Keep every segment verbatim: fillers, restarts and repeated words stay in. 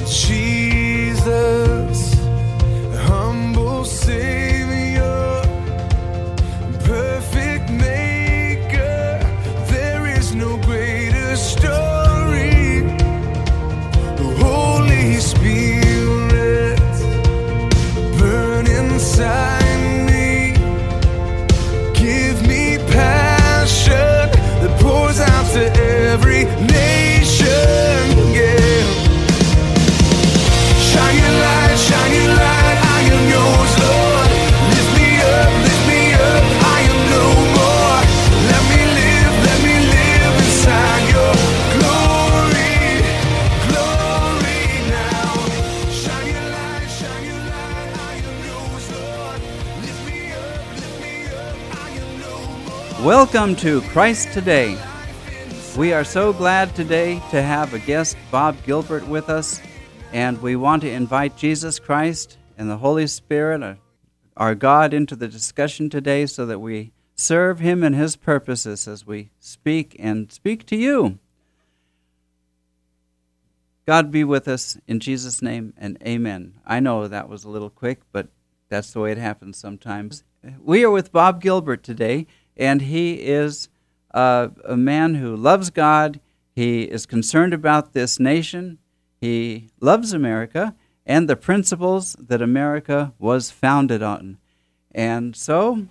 Jesus, humble Savior, perfect Maker, there is no greater story. Holy Spirit, burn inside me, give me passion that pours out to every nation, yeah. Shine your light, shine your light, I am yours, Lord. Lift me up, lift me up, I am no more. Let me live, let me live inside your glory, glory now. Shine your light, shine your light, I am yours, Lord. Lift me up, lift me up, I am no more. Welcome to Christ Today. We are so glad today to have a guest, Bob Gilbert, with us, and we want to invite Jesus Christ and the Holy Spirit, uh, our God, into the discussion today so that we serve Him and His purposes as we speak and speak to you. God be with us in Jesus' name and amen. I know that was a little quick, but that's the way it happens sometimes. We are with Bob Gilbert today, and he is uh, a man who loves God. He is concerned about this nation. He loves America and the principles that America was founded on. And so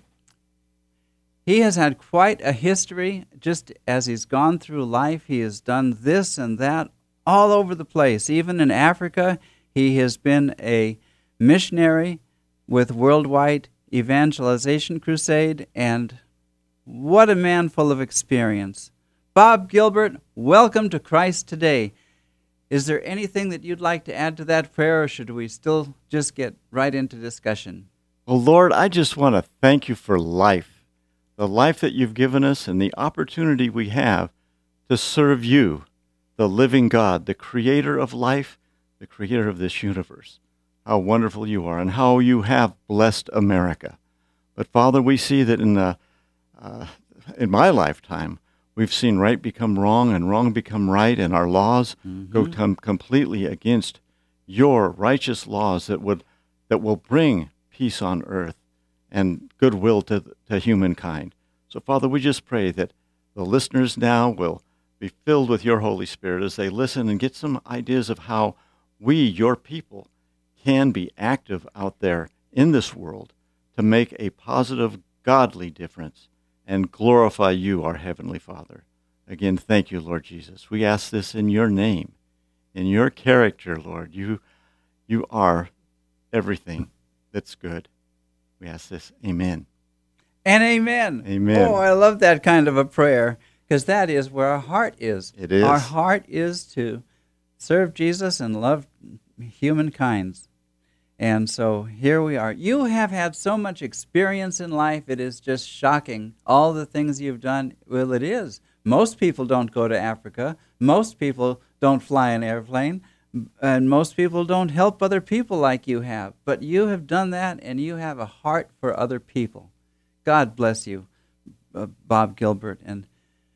he has had quite a history. Just as he's gone through life, he has done this and that all over the place. Even in Africa, he has been a missionary with Worldwide Evangelization Crusade, and what a man full of experience. Bob Gilbert, welcome to Christ Today. Is there anything that you'd like to add to that prayer, or should we still just get right into discussion? Well, Lord, I just want to thank you for life, the life that you've given us and the opportunity we have to serve you, the living God, the creator of life, the creator of this universe. How wonderful you are and how you have blessed America. But, Father, we see that in the uh, in my lifetime, we've seen right become wrong and wrong become right, and our laws mm-hmm. go com- completely against your righteous laws that would that will bring peace on earth and goodwill to to humankind. So, Father, we just pray that the listeners now will be filled with your Holy Spirit as they listen and get some ideas of how we, your people, can be active out there in this world to make a positive, godly difference and glorify you, our Heavenly Father. Again, thank you, Lord Jesus. We ask this in your name, in your character, Lord. You, you are everything that's good. We ask this. Amen. And amen. Amen. Oh, I love that kind of a prayer, because that is where our heart is. It is. Our heart is to serve Jesus and love humankind. And so here we are. You have had so much experience in life, it is just shocking. All the things you've done, well, it is. Most people don't go to Africa. Most people don't fly an airplane. And most people don't help other people like you have. But you have done that, and you have a heart for other people. God bless you, uh, Bob Gilbert. And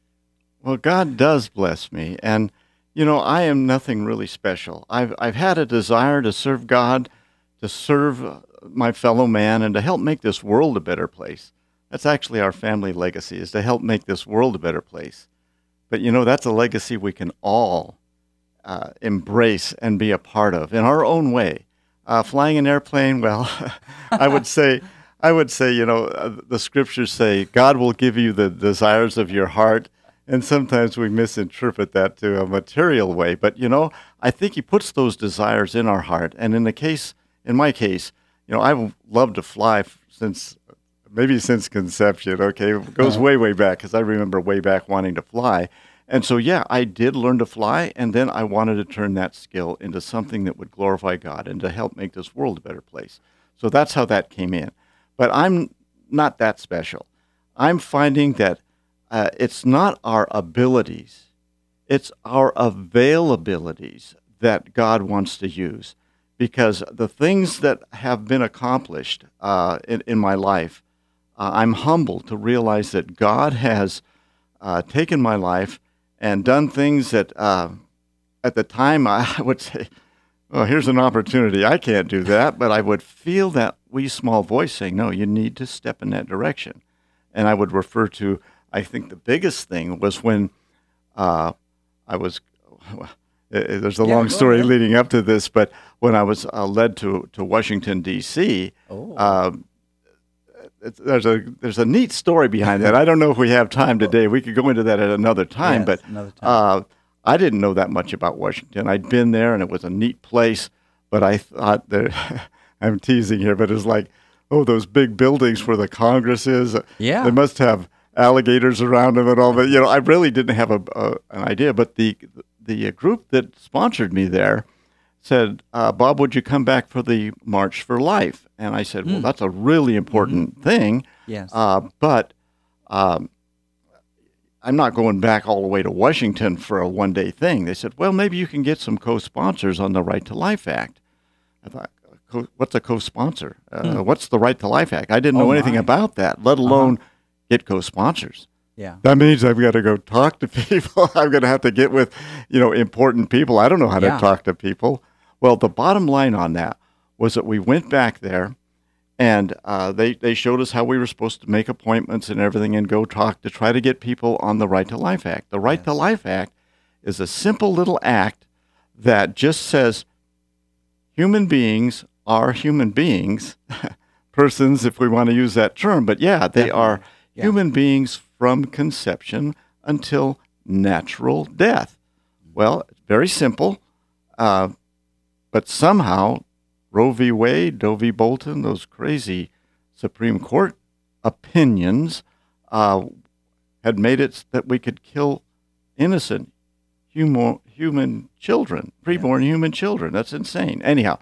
Well, God does bless me. And, you know, I am nothing really special. I've I've had a desire to serve God, to serve my fellow man, and to help make this world a better place. That's actually our family legacy, is to help make this world a better place. But, you know, that's a legacy we can all uh, embrace and be a part of in our own way. Uh, flying an airplane, well, I would say, I would say, you know, uh, the scriptures say God will give you the desires of your heart. And sometimes we misinterpret that to a material way. But, you know, I think he puts those desires in our heart. And in the case, in my case, you know, I've loved to fly since, maybe since conception, okay? It goes way, way back, because I remember way back wanting to fly. And so, yeah, I did learn to fly, and then I wanted to turn that skill into something that would glorify God and to help make this world a better place. So that's how that came in. But I'm not that special. I'm finding that uh, it's not our abilities, it's our availabilities that God wants to use. Because the things that have been accomplished uh, in, in my life, uh, I'm humbled to realize that God has uh, taken my life and done things that uh, at the time I would say well, here's an opportunity. I can't do that, but I would feel that wee small voice saying, no, you need to step in that direction. And I would refer to, I think the biggest thing was when uh, I was, well, there's a Yeah, long go story ahead. leading up to this, but when I was uh, led to, to Washington, D C, Oh. uh, it's, there's a there's a neat story behind that. I don't know if we have time today. We could go into that at another time, Yes, but another time. uh, I didn't know that much about Washington. I'd been there, and it was a neat place, but I thought there, I'm teasing here, but it's like, oh, those big buildings where the Congress is. Yeah. They must have alligators around them and all that. You know, I really didn't have a, a an idea, but the the group that sponsored me there said, uh, Bob, would you come back for the March for Life? And I said, well, that's a really important thing, Yes. uh, but um, I'm not going back all the way to Washington for a one-day thing. They said, well, maybe you can get some co-sponsors on the Right to Life Act. I thought, co- what's a co-sponsor? Uh, What's the Right to Life Act? I didn't Oh, know anything my. about that, let alone get co-sponsors. yeah. That means I've got to go talk to people. I'm going to have to get with, you know, important people. I don't know how Yeah. to talk to people. Well, the bottom line on that was that we went back there, and uh, they, they showed us how we were supposed to make appointments and everything and go talk to try to get people on the Right to Life Act. The Right to Yes. Life Act is a simple little act that just says human beings are human beings, persons, if we want to use that term. But yeah, they Definitely. are Yeah. human beings from conception until natural death. Well, it's very simple, uh, but somehow Roe v. Wade, Doe v. Bolton, those crazy Supreme Court opinions uh, had made it that we could kill innocent human, human children, preborn human children. That's insane. Anyhow,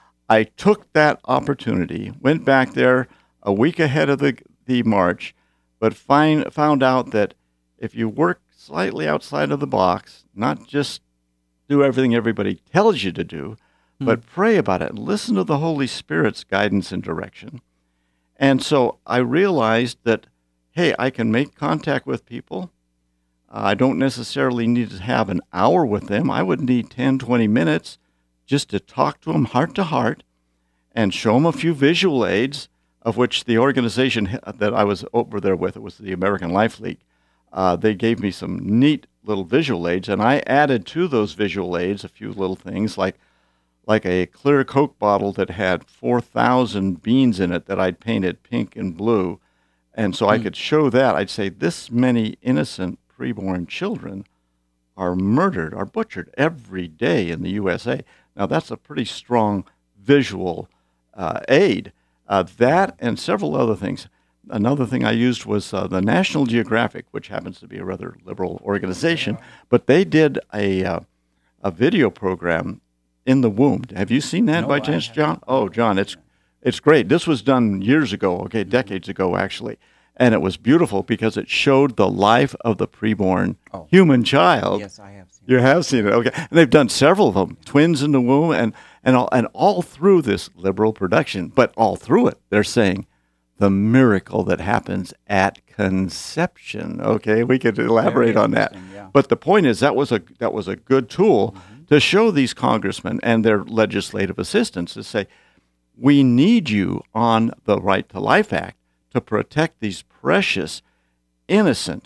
I took that opportunity, went back there a week ahead of the, the march, but find, found out that if you work slightly outside of the box, not just do everything everybody tells you to do, but pray about it and listen to the Holy Spirit's guidance and direction. And so I realized that, hey, I can make contact with people. Uh, I don't necessarily need to have an hour with them. I would need ten, twenty minutes just to talk to them heart to heart and show them a few visual aids, of which the organization that I was over there with, it was the American Life League, uh, they gave me some neat little visual aids, and I added to those visual aids a few little things like like a clear Coke bottle that had four thousand beans in it that I'd painted pink and blue. And so I could show that. I'd say this many innocent preborn children are murdered, are butchered every day in the U S A. Now, that's a pretty strong visual uh, aid. Uh, that and several other things. Another thing I used was uh, the National Geographic, which happens to be a rather liberal organization, but they did a, uh, a video program in the womb. Have you seen that No, by I chance, haven't. John? Oh, John, it's it's great. This was done years ago, okay, decades ago actually, and it was beautiful because it showed the life of the preborn Oh. human child. Yes, I have seen You have seen it, okay? And they've done several of them, twins in the womb, and and all, and all through this liberal production, but all through it, they're saying the miracle that happens at conception. Okay, we could elaborate on that. interesting, yeah. But the point is that was a that was a good tool to show these congressmen and their legislative assistants to say, we need you on the Right to Life Act to protect these precious, innocent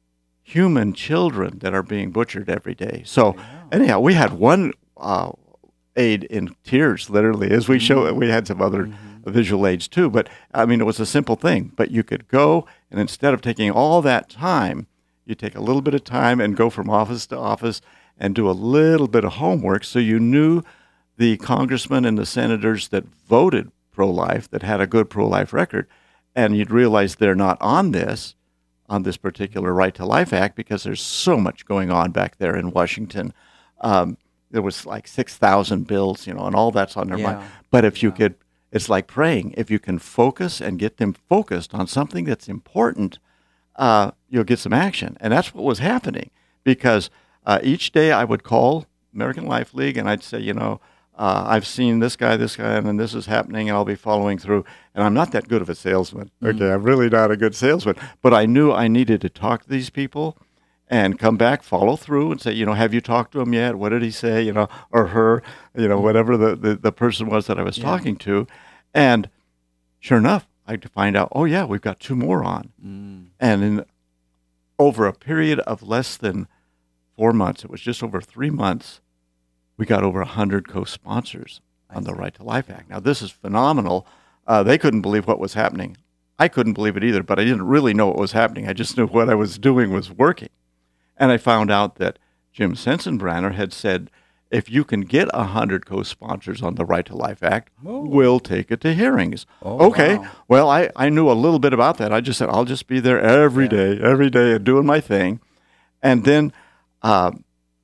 human children that are being butchered every day. So anyhow, we had one uh, aide in tears, literally, as we show. We had some other visual aids too, but I mean, it was a simple thing. But you could go, and instead of taking all that time, you take a little bit of time and go from office to office and do a little bit of homework, so you knew the congressmen and the senators that voted pro-life, that had a good pro-life record, and you'd realize they're not on this, on this particular Right to Life Act, because there's so much going on back there in Washington. Um, there was like six thousand bills, you know, and all that's on their Yeah. mind. But if you could, it's like praying. If you can focus and get them focused on something that's important, uh, you'll get some action. And that's what was happening, because uh, each day I would call American Life League and I'd say, you know, uh, I've seen this guy, this guy, and then this is happening, and I'll be following through. And I'm not that good of a salesman. Okay, I'm really not a good salesman. But I knew I needed to talk to these people and come back, follow through, and say, you know, have you talked to him yet? What did he say? You know, or her, you know, whatever the, the, the person was that I was Yeah. talking to. And sure enough, I had to find out, oh, yeah, we've got two more on. Mm. And in over a period of less than four months, it was just over three months, we got over one hundred co-sponsors on the Right to Life Act. Now, this is phenomenal. Uh, they couldn't believe what was happening. I couldn't believe it either, but I didn't really know what was happening. I just knew what I was doing was working. And I found out that Jim Sensenbrenner had said, if you can get one hundred co-sponsors on the Right to Life Act, Oh. we'll take it to hearings. Oh, okay, wow. well, I, I knew a little bit about that. I just said, I'll just be there every Yeah. day, every day, and doing my thing. And then, uh,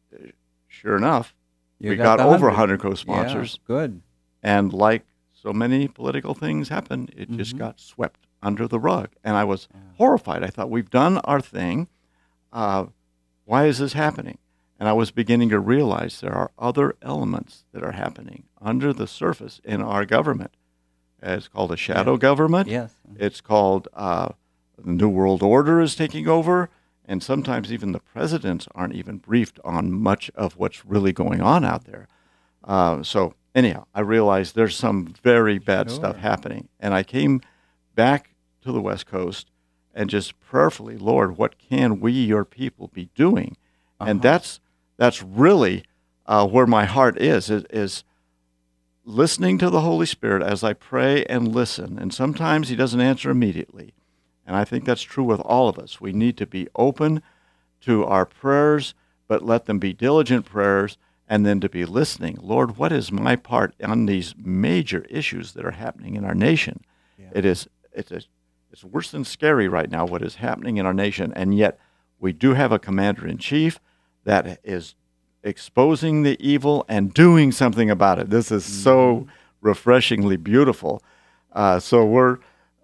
sure enough, You we got, the over one one hundred co-sponsors. Yeah, good. And like so many political things happen, it just Mhm. got swept under the rug. And I was Yeah. horrified. I thought, we've done our thing. Uh, why is this happening? And I was beginning to realize there are other elements that are happening under the surface in our government. It's called a shadow Yeah. government. Yes. It's called uh, the New World Order is taking over. And sometimes even the presidents aren't even briefed on much of what's really going on out there. Uh, so anyhow, I realized there's some very bad Sure. stuff happening. And I came back to the West Coast and just prayerfully, Lord, what can we, your people, be doing? And Uh-huh. that's that's really uh, where my heart is, is, is listening to the Holy Spirit as I pray and listen. And sometimes he doesn't answer immediately. And I think that's true with all of us. We need to be open to our prayers, but let them be diligent prayers, and then to be listening. Lord, what is my part on these major issues that are happening in our nation? Yeah. It is it's a, it's worse than scary right now what is happening in our nation, and yet we do have a commander-in-chief that is exposing the evil and doing something about it. This is so refreshingly beautiful. Uh, so we're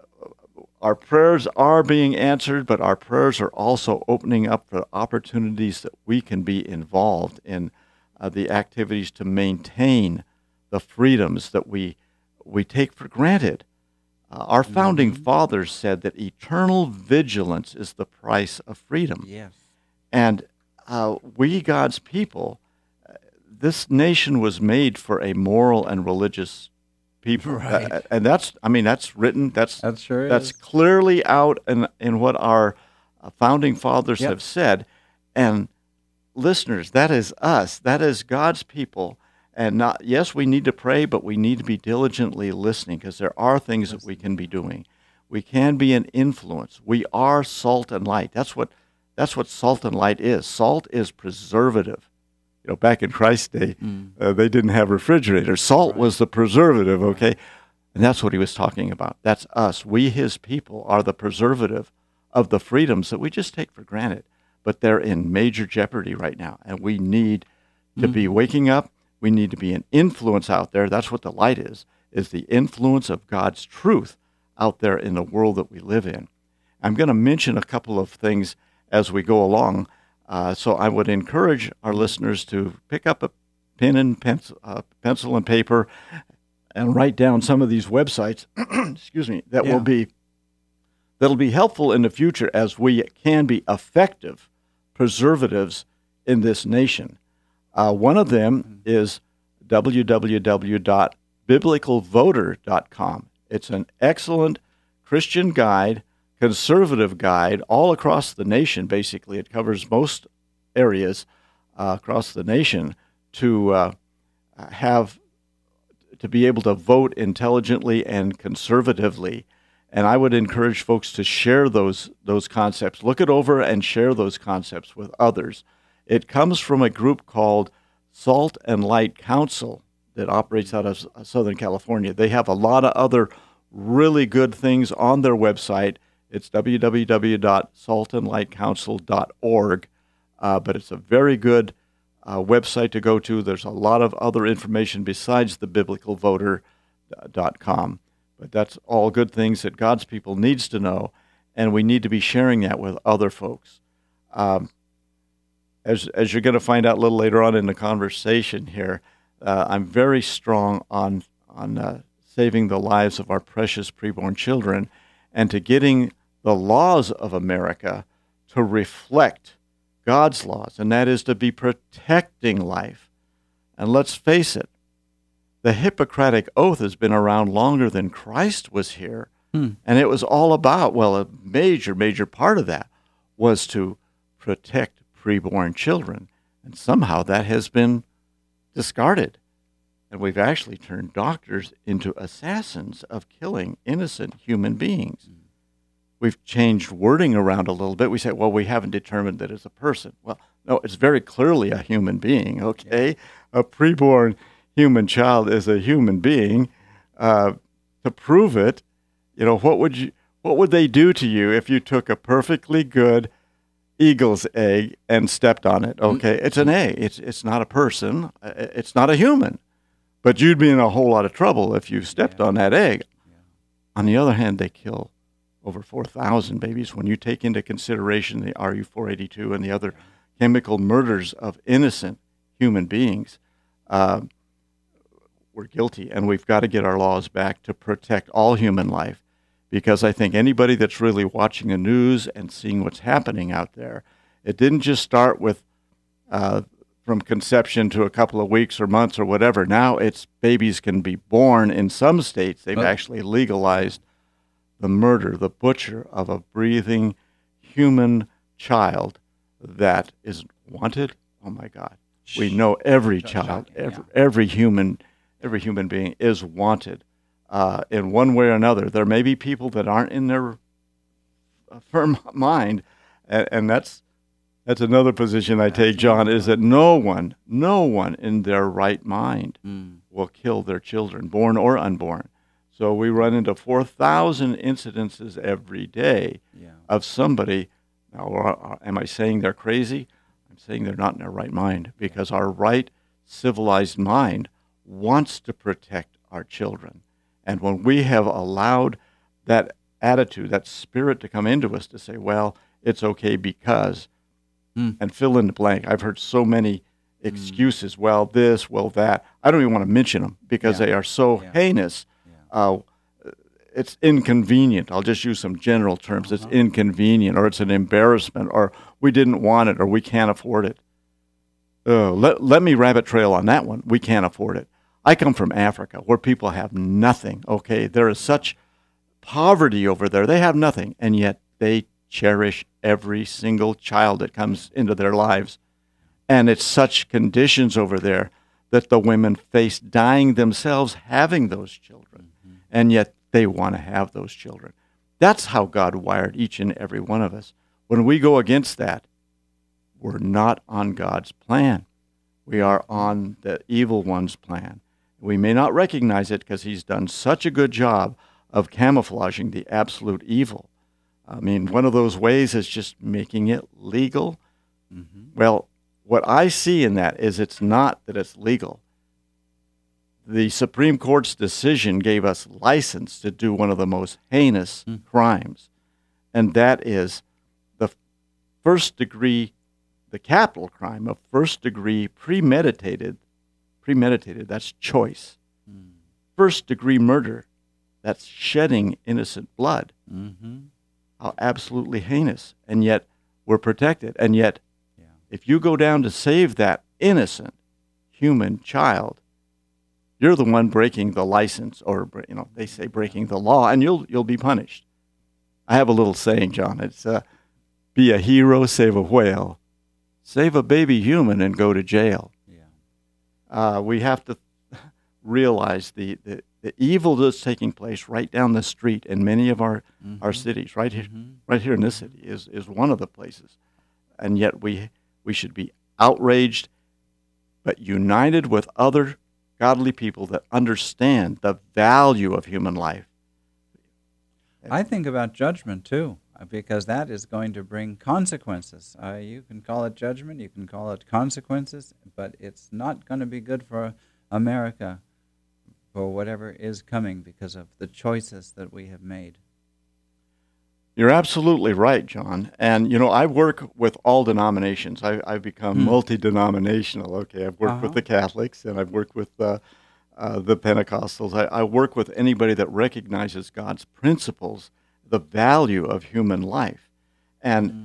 our prayers are being answered, but our prayers are also opening up for opportunities that we can be involved in uh, the activities to maintain the freedoms that we we take for granted. Uh, our founding Mhm. fathers said that eternal vigilance is the price of freedom. Yes. And uh, we, God's people, uh, this nation was made for a moral and religious people. Right. Uh, and that's, I mean, that's written, that's That sure that's is. clearly out in, in what our uh, founding fathers Yep. have said. And listeners, that is us. That is God's people. And not, yes, we need to pray, but we need to be diligently listening because there are things that we can be doing. We can be an influence. We are salt and light. That's what that's what salt and light is. Salt is preservative. You know, back in Christ's day, Mm. uh, they didn't have refrigerators. Salt Right. was the preservative, okay? And that's what he was talking about. That's us. We, his people, are the preservative of the freedoms that we just take for granted. But they're in major jeopardy right now. And we need to be waking up. We need to be an influence out there. That's what the light is, is the influence of God's truth out there in the world that we live in. I'm going to mention a couple of things as we go along. Uh, so I would encourage our listeners to pick up a pen and pencil, uh, pencil and paper and write down some of these websites, excuse me, that Yeah. will be that'll be helpful in the future as we can be effective preservatives in this nation. Uh, one of them is w w w dot biblical voter dot com. It's an excellent Christian guide, conservative guide all across the nation, basically. It covers most areas uh, across the nation to uh, have to be able to vote intelligently and conservatively. And I would encourage folks to share those those concepts. Look it over and share those concepts with others. It comes from a group called Salt and Light Council that operates out of Southern California. They have a lot of other really good things on their website. It's w w w dot salt and light council dot org, uh, but it's a very good uh, website to go to. There's a lot of other information besides the biblical voter dot com. But that's all good things that God's people needs to know, and we need to be sharing that with other folks. Um, as as you're going to find out a little later on in the conversation here, uh, I'm very strong on on uh, saving the lives of our precious preborn children, and to getting the laws of America to reflect God's laws, and that is to be protecting life. And let's face it, the Hippocratic Oath has been around longer than Christ was here. Hmm. And it was all about, well, a major, major part of that was to protect preborn children. And somehow that has been discarded. And we've actually turned doctors into assassins of killing innocent human beings. Mm. We've changed wording around a little bit. We say, well, we haven't determined that it's a person. Well, no, it's very clearly a human being, okay? Yeah. A preborn human child is a human being. Uh, to prove it, you know, what would you, what would they do to you if you took a perfectly good eagle's egg and stepped on it? Okay, mm. It's an egg. It's it's not a person. It's not a human. But you'd be in a whole lot of trouble if you stepped yeah. on that egg. Yeah. On the other hand, they kill over four thousand babies. When you take into consideration the R U four eighty-two and the other chemical murders of innocent human beings, uh, we're guilty. And we've got to get our laws back to protect all human life. Because I think anybody that's really watching the news and seeing what's happening out there, it didn't just start with uh, from conception to a couple of weeks or months or whatever. Now it's babies can be born in some states. They've oh. actually legalized the murder, the butcher of a breathing human child that is wanted. Oh my God. We know every child, every, every human, every human being is wanted uh, in one way or another. There may be people that aren't in their firm mind, and, and that's That's another position I take, John, is that no one, no one in their right mind mm. will kill their children, born or unborn. So we run into four thousand incidences every day yeah. of somebody. Now, am I saying they're crazy? I'm saying they're not in their right mind, because our right civilized mind wants to protect our children. And when we have allowed that attitude, that spirit to come into us to say, well, it's okay because... Mm. and fill in the blank. I've heard so many excuses. Mm. Well, this, well, that. I don't even want to mention them because yeah. they are so yeah. heinous. Yeah. Uh, it's inconvenient. I'll just use some general terms. Uh-huh. It's inconvenient, or it's an embarrassment, or we didn't want it, or we can't afford it. Oh, let, let me rabbit trail on that one. We can't afford it. I come from Africa, where people have nothing, okay? There is such poverty over there. They have nothing, and yet they cherish every single child that comes into their lives. And it's such conditions over there that the women face dying themselves having those children. Mm-hmm. And yet they want to have those children. That's how God wired each and every one of us. When we go against that, we're not on God's plan. We are on the evil one's plan. We may not recognize it because he's done such a good job of camouflaging the absolute evil. I mean, one of those ways is just making it legal. Mm-hmm. Well, what I see in that is it's not that it's legal. The Supreme Court's decision gave us license to do one of the most heinous mm. crimes, and that is the first degree, the capital crime of first degree premeditated, premeditated, that's choice. Mm. First degree murder, that's shedding innocent blood. Mm-hmm. How absolutely heinous, and yet we're protected. And yet, yeah. if you go down to save that innocent human child, you're the one breaking the license, or you know, they say breaking the law, and you'll you'll be punished. I have a little saying, John. It's uh, be a hero, save a whale, save a baby human, and go to jail. Yeah. Uh, we have to realize the, the the evil that's taking place right down the street in many of our, mm-hmm. our cities, right here, mm-hmm. right here in this city is, is one of the places. And yet we we should be outraged, but united with other godly people that understand the value of human life. I think about judgment too, because that is going to bring consequences. Uh, you can call it judgment, you can call it consequences, but it's not going to be good for America, for whatever is coming because of the choices that we have made. You're absolutely right, John. And, you know, I work with all denominations. I, I've become mm. multi-denominational. Okay, I've worked uh-huh. with the Catholics, and I've worked with uh, uh, the Pentecostals. I, I work with anybody that recognizes God's principles, the value of human life. And mm.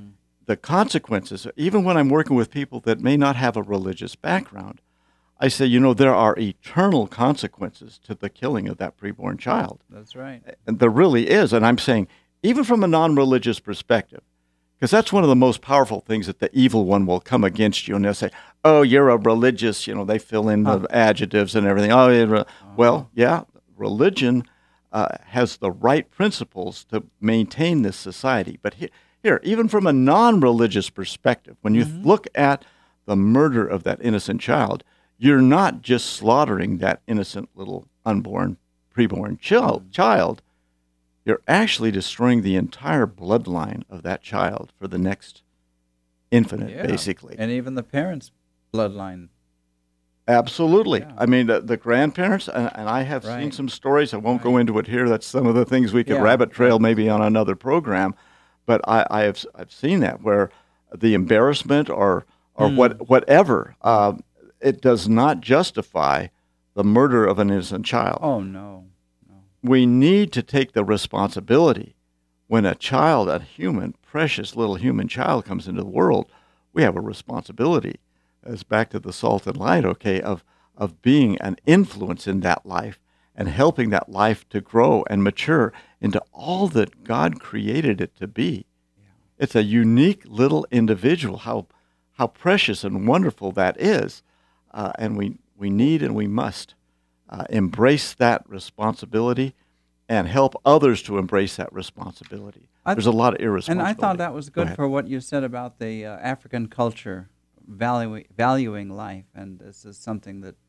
the consequences, even when I'm working with people that may not have a religious background, I say, you know, there are eternal consequences to the killing of that preborn child. That's right. And there really is. And I'm saying, even from a non-religious perspective, because that's one of the most powerful things, that the evil one will come against you and they'll say, oh, you're a religious, you know, they fill in the Huh. adjectives and everything. Oh, yeah, re- well, yeah, religion uh, has the right principles to maintain this society. But he- here, even from a non-religious perspective, when you Mhm. look at the murder of that innocent child, you're not just slaughtering that innocent little unborn, preborn child, child. You're actually destroying the entire bloodline of that child for the next infinite, Yeah. basically. And even the parents' bloodline. Absolutely. Yeah. I mean, the, the grandparents, and, and I have seen Right. some stories. I won't go Right. into it here. That's some of the things we could Yeah. rabbit trail maybe on another program. But I, I have I've seen that where the embarrassment or or Hmm. what whatever uh, it does not justify the murder of an innocent child. Oh, no. no. We need to take the responsibility when a child, a human, precious little human child comes into the world. We have a responsibility, as back to the salt and light, okay, of of being an influence in that life and helping that life to grow and mature into all that God created it to be. It's a unique little individual. How how precious and wonderful that is, uh, and we we need and we must uh, embrace that responsibility and help others to embrace that responsibility. I There's a lot of And irresponsibility. I thought that was Go good ahead. for what you said about the uh, African culture valuing, valuing life. And this is something that,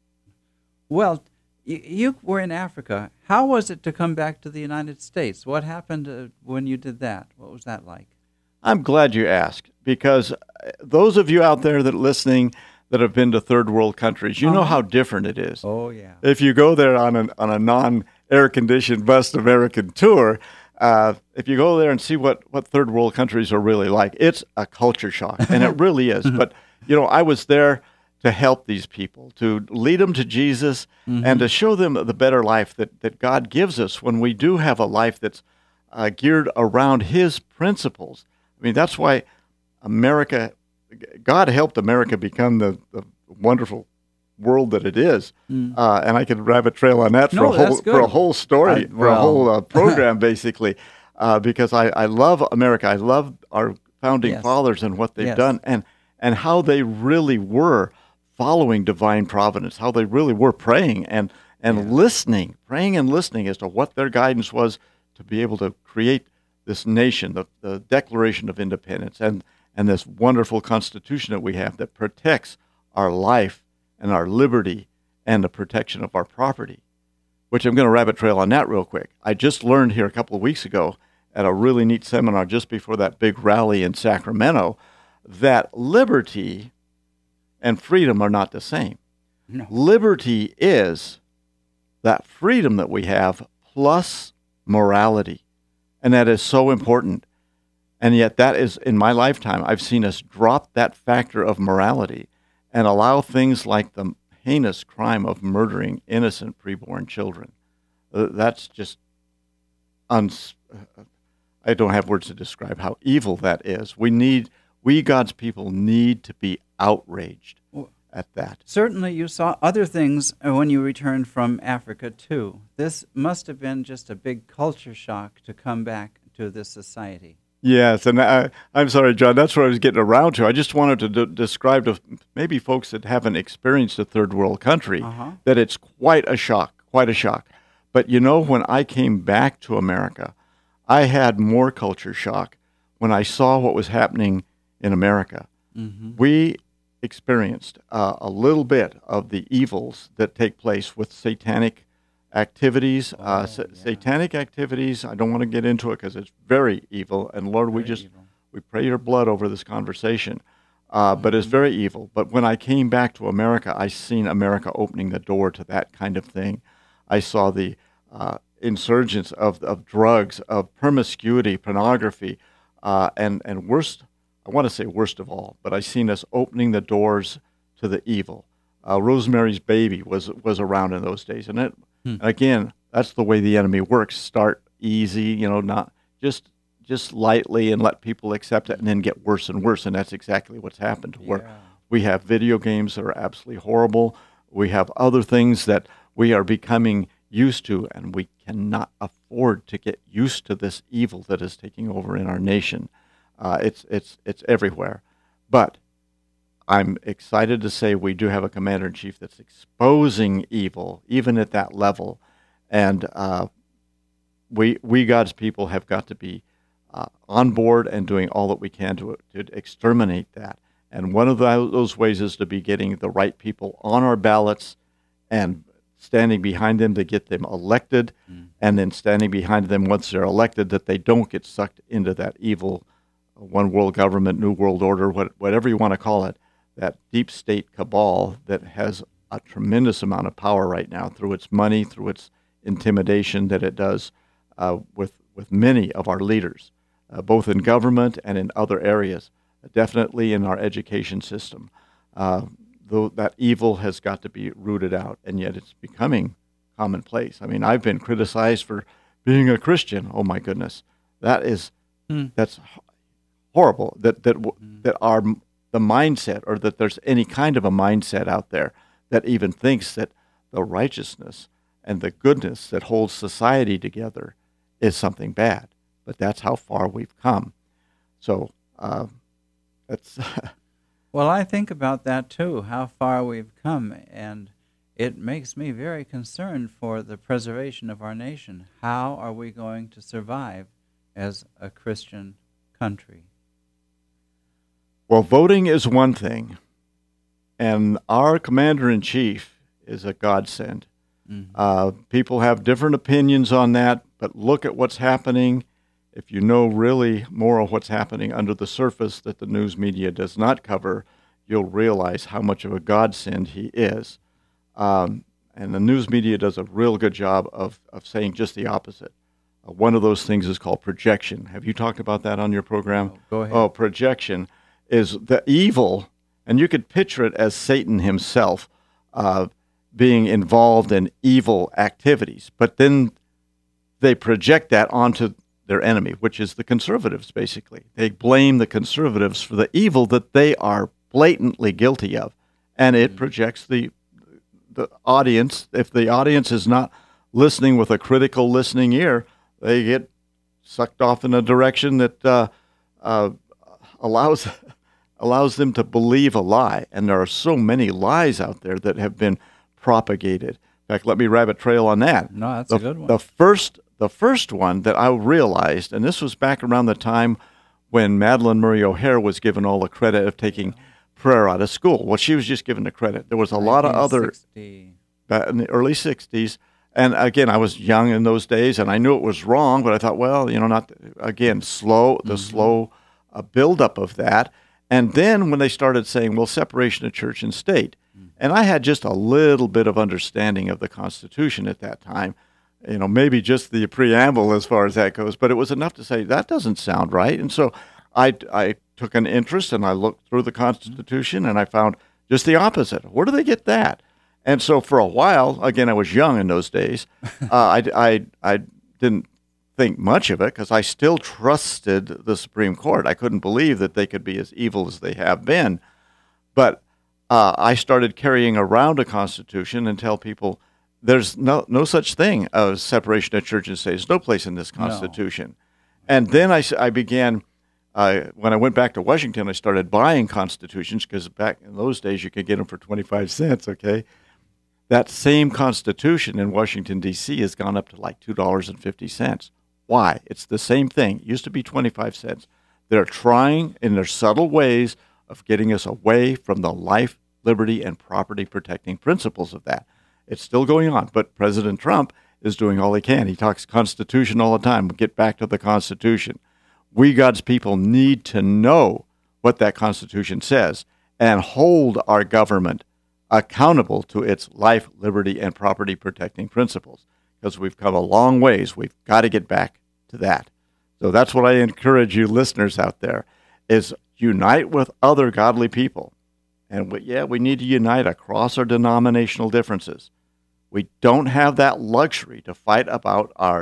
well, y- you were in Africa. How was it to come back to the United States? What happened uh, when you did that? What was that like? I'm glad you asked, because uh, those of you out there that are listening that have been to third world countries, you know Uh-huh. how different it is. Oh, yeah. If you go there on an on a non-air conditioned bus American tour, uh, if you go there and see what, what third world countries are really like, it's a culture shock, and it really is. But you know, I was there to help these people, to lead them to Jesus, and to show them the better life that that God gives us when we do have a life that's uh, geared around His principles. I mean, that's why America, God helped America become the, the wonderful world that it is. Uh, and I could rabbit trail on that for No, a whole that's for a good. whole story, I- for a well. whole uh, program, basically, uh, because I, I love America. I love our founding Yes. fathers and what they've Yes. done, and and how they really were following divine providence, how they really were praying and and Yeah. listening, praying and listening as to what their guidance was to be able to create this nation, the, the Declaration of Independence, and, and this wonderful Constitution that we have that protects our life and our liberty and the protection of our property, which I'm going to rabbit trail on that real quick. I just learned here a couple of weeks ago at a really neat seminar just before that big rally in Sacramento that liberty and freedom are not the same. No. Liberty is that freedom that we have plus morality. And that is so important. And yet that is, in my lifetime, I've seen us drop that factor of morality and allow things like the heinous crime of murdering innocent preborn children. Uh, that's just, uns- uh, I don't have words to describe how evil that is. We need, we God's people need to be outraged Well, at that. Certainly, you saw other things uh, when you returned from Africa, too. This must have been just a big culture shock to come back to this society. Yes, and I, I'm sorry, John, that's what I was getting around to. I just wanted to d- describe to maybe folks that haven't experienced a third world country Uh-huh. that it's quite a shock, quite a shock. But you know, when I came back to America, I had more culture shock when I saw what was happening in America. Mm-hmm. We experienced uh, a little bit of the evils that take place with satanic activities. uh, Oh, sa- yeah. Satanic activities, I don't want to get into it because it's very evil. And Lord, we Very just, evil. we pray your blood over this conversation. Uh, But it's very evil. But when I came back to America, I seen America opening the door to that kind of thing. I saw the uh, insurgence of, of drugs, of promiscuity, pornography, uh, and, and worst, I want to say worst of all, but I seen us opening the doors to the evil. Uh, Rosemary's Baby was was around in those days, and it Hmm. again, that's the way the enemy works. Start easy, you know, not just just lightly and let people accept it and then get worse and worse. And that's exactly what's happened. Where Yeah. we have video games that are absolutely horrible. We have other things that we are becoming used to, and we cannot afford to get used to this evil that is taking over in our nation. Uh, it's it's it's everywhere. But I'm excited to say we do have a commander-in-chief that's exposing evil, even at that level. And uh, we, we God's people have got to be uh, on board and doing all that we can to, to exterminate that. And one of tho- those ways is to be getting the right people on our ballots and standing behind them to get them elected, mm. and then standing behind them once they're elected, that they don't get sucked into that evil uh, one world government, new world order, what, whatever you want to call it, that deep state cabal that has a tremendous amount of power right now through its money, through its intimidation that it does uh, with, with many of our leaders, uh, both in government and in other areas, definitely in our education system. Uh, though that evil has got to be rooted out, and yet it's becoming commonplace. I mean, I've been criticized for being a Christian. Oh my goodness, that is mm. that's horrible. That that mm. that our the mindset, or that there's any kind of a mindset out there that even thinks that the righteousness and the goodness that holds society together is something bad. But that's how far we've come. So uh, that's. Well, I think about that too, how far we've come, and it makes me very concerned for the preservation of our nation. How are we going to survive as a Christian country? Well, voting is one thing, and our commander-in-chief is a godsend. Mm-hmm. Uh, people have different opinions on that, but look at what's happening. If you know really more of what's happening under the surface that the news media does not cover, you'll realize how much of a godsend he is. Um, and the news media does a real good job of, of saying just the opposite. Uh, one of those things is called projection. Have you talked about that on your program? Oh, go ahead. Oh, projection is the evil, and you could picture it as Satan himself uh, being involved in evil activities. But then they project that onto their enemy, which is the conservatives, basically. They blame the conservatives for the evil that they are blatantly guilty of, and it projects the the audience. If the audience is not listening with a critical listening ear, they get sucked off in a direction that uh, uh, allows allows them to believe a lie. And there are so many lies out there that have been propagated. In fact, let me rabbit trail on that. No, that's the, a good one. The first The first one that I realized, and this was back around the time when Madalyn Murray O'Hair was given all the credit of taking prayer out of school. Well, she was just given the credit. There was a lot of other, back in the early sixties, and again, I was young in those days, and I knew it was wrong, but I thought, well, you know, not, again, slow, the mm-hmm. slow uh, buildup of that. And then when they started saying, well, separation of church and state, mm-hmm. and I had just a little bit of understanding of the Constitution at that time, you know, maybe just the preamble as far as that goes, but it was enough to say, that doesn't sound right. And so I, I took an interest, and I looked through the Constitution, and I found just the opposite. Where do they get that? And so for a while, again, I was young in those days, uh, I, I, I didn't think much of it because I still trusted the Supreme Court. I couldn't believe that they could be as evil as they have been. But uh, I started carrying around a Constitution and tell people, there's no no such thing as separation of church and state. There's no place in this Constitution. No. And then I, I began, uh, when I went back to Washington, I started buying Constitutions because back in those days you could get them for twenty-five cents, okay? That same Constitution in Washington, D C has gone up to like two dollars and fifty cents. Why? It's the same thing. It used to be twenty-five cents. They're trying in their subtle ways of getting us away from the life, liberty, and property protecting principles of that. It's still going on, but President Trump is doing all he can. He talks Constitution all the time. Get back to the Constitution. We, God's people, need to know what that Constitution says and hold our government accountable to its life, liberty, and property protecting principles, because we've come a long ways. We've got to get back to that. So that's what I encourage you listeners out there, is unite with other godly people. And we, yeah, we need to unite across our denominational differences. We don't have that luxury to fight about our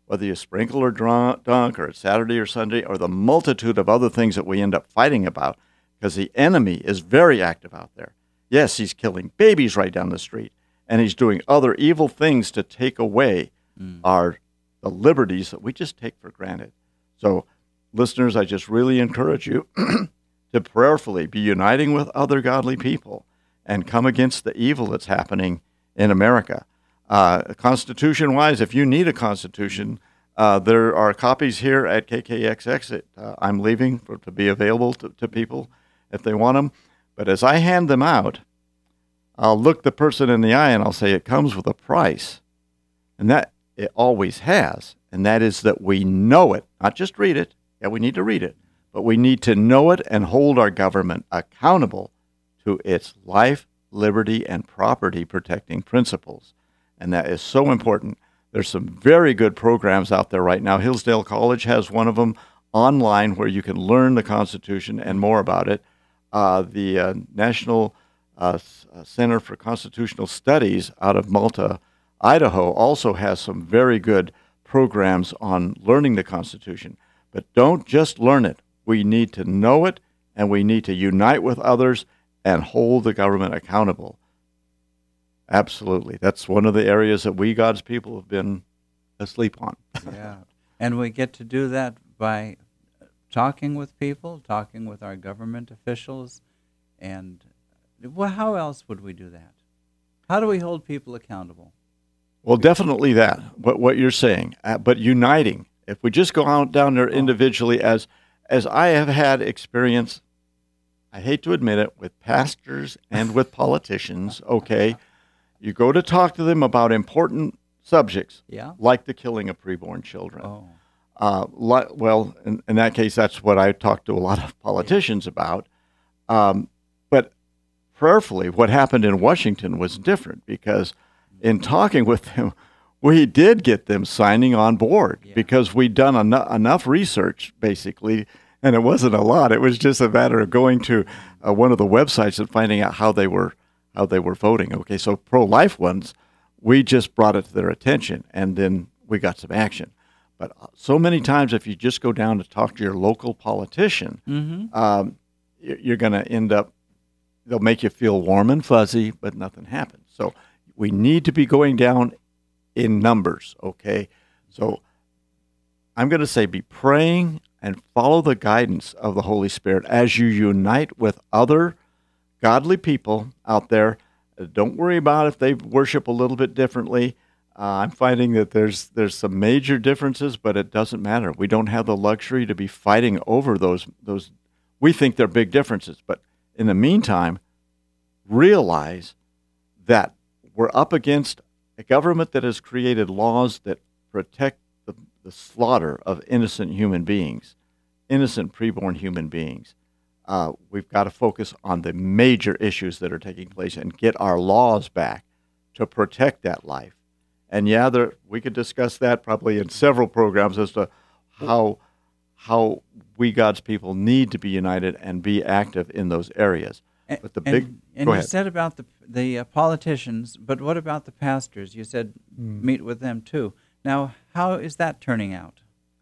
whether you sprinkle or drunk, dunk, or it's Saturday or Sunday, or the multitude of other things that we end up fighting about, because the enemy is very active out there. Yes, he's killing babies right down the street, and he's doing other evil things to take away mm. our the liberties that we just take for granted. So, listeners, I just really encourage you to prayerfully be uniting with other godly people and come against the evil that's happening in America. Uh, Constitution-wise, if you need a constitution, uh, there are copies here at K K X X that uh, I'm leaving for, to be available to, to people if they want them. But as I hand them out, I'll look the person in the eye and I'll say it comes with a price. And that it always has. And that is that we know it, not just read it. Yeah, we need to read it. But we need to know it and hold our government accountable to its life, liberty, and property protecting principles. And that is so important. There's some very good programs out there right now. Hillsdale College has one of them online where you can learn the Constitution and more about it. Uh, the uh, National uh, Center for Constitutional Studies out of Malta, Idaho, also has some very good programs on learning the Constitution. But don't just learn it. We need to know it, and we need to unite with others and hold the government accountable. Absolutely. That's one of the areas that we, God's people, have been asleep on. Yeah. And we get to do that by talking with people, talking with our government officials. And well, how else would we do that? How do we hold people accountable? Well, definitely that, what, what you're saying. Uh, but uniting. If we just go out down there individually, as as I have had experience, I hate to admit it, with pastors and with politicians, okay, you go to talk to them about important subjects, yeah. like the killing of preborn children. Oh. Uh, li- well, in, in that case, that's what I talk to a lot of politicians yeah. about. Um, but prayerfully, what happened in Washington was different, because in talking with them, we did get them signing on board yeah. because we'd done en- enough research, basically, and it wasn't a lot. It was just a matter of going to uh, one of the websites and finding out how they were how they were voting. Okay, so pro-life ones, we just brought it to their attention, and then we got some action. But so many times, if you just go down to talk to your local politician, mm-hmm. um, you're going to end up, they'll make you feel warm and fuzzy, but nothing happens. So we need to be going down in numbers, okay? So I'm going to say be praying and follow the guidance of the Holy Spirit as you unite with other godly people out there. Don't worry about if they worship a little bit differently. Uh, I'm finding that there's there's some major differences, but it doesn't matter. We don't have the luxury to be fighting over those those. We think they're big differences, but in the meantime, realize that we're up against a government that has created laws that protect the, the slaughter of innocent human beings, innocent preborn human beings. Uh, we've got to focus on the major issues that are taking place and get our laws back to protect that life. And yeah, there, we could discuss that probably in several programs as to how how we, God's people, need to be united and be active in those areas. And, but the and, big and go you ahead. said about the the uh, politicians, but what about the pastors? You said mm. meet with them too. Now, how is that turning out?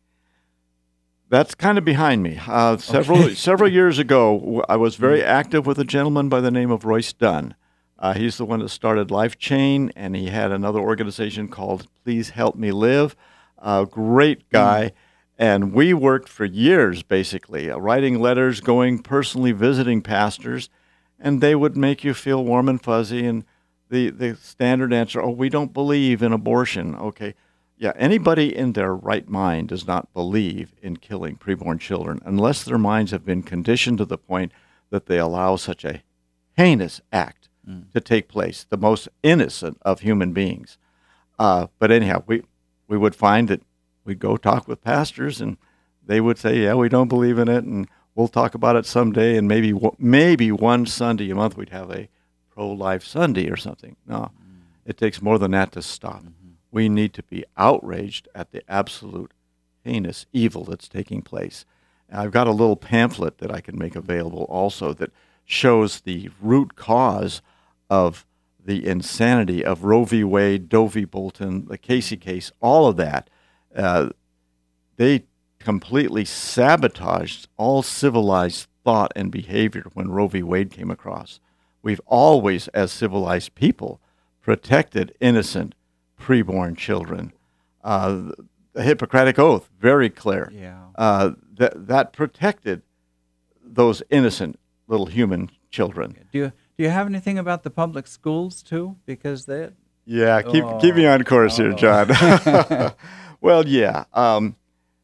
That's kind of behind me. Uh, several okay. several years ago, I was very active with a gentleman by the name of Royce Dunn. Uh, he's the one that started Life Chain, and he had another organization called Please Help Me Live. A great guy. Mm. And we worked for years, basically, uh, writing letters, going personally visiting pastors, and they would make you feel warm and fuzzy. And the, the standard answer, oh, we don't believe in abortion. Okay. Yeah, anybody in their right mind does not believe in killing preborn children unless their minds have been conditioned to the point that they allow such a heinous act mm. to take place, the most innocent of human beings. Uh, but anyhow, we, we would find that we'd go talk with pastors, and they would say, yeah, we don't believe in it, and we'll talk about it someday, and maybe maybe one Sunday a month we'd have a pro-life Sunday or something. No, mm. it takes more than that to stop. Mm-hmm. We need to be outraged at the absolute heinous evil that's taking place. And I've got a little pamphlet that I can make available also that shows the root cause of the insanity of Roe v. Wade, Doe v. Bolton, the Casey case, all of that. uh, they completely sabotaged all civilized thought and behavior when Roe v. Wade came across. We've always, as civilized people, protected innocent preborn children. Uh, the Hippocratic Oath, very clear. Yeah. Uh, that that protected those innocent little human children. Do you do you have anything about the public schools too? Because they. Yeah, keep Oh. keep me on course here, Oh. John. Well, yeah. Um,